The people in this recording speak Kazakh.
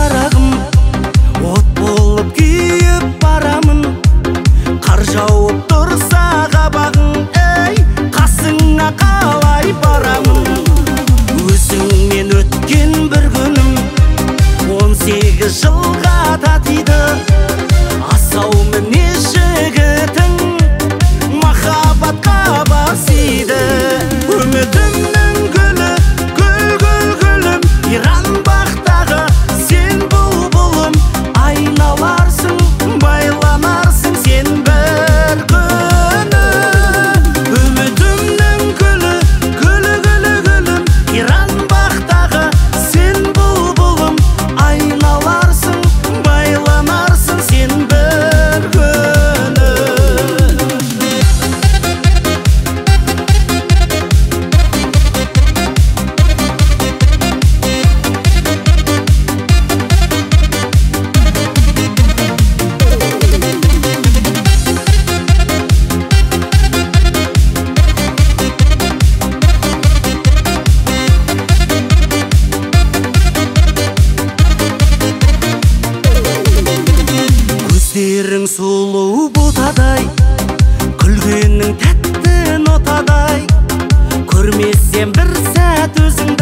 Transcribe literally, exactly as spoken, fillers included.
шырағым, от болып күйіп барамын. Қар жауып тұрса қабағың, ей, қасыңа қалай барамын. Өзіңмен өткен бір күнім он сегіз жылға татиды. Асау мінез жігітің махаббатқа басиды. Үмітімнің гүлі, гүл гүл гүлім, иран бақтағы сен бұлбұлым. Айналарсың, байланарсың сен бір күні. Үмітімнің гүлі, гүлі гүлі гүлім, иран бақтағы сен бұлбұлым. Айналарсың, байланарсың сен бір күні. Көздерің сұлу ботадай, күлгенің тәтті нотадай. Көрмесем бір сәт өзің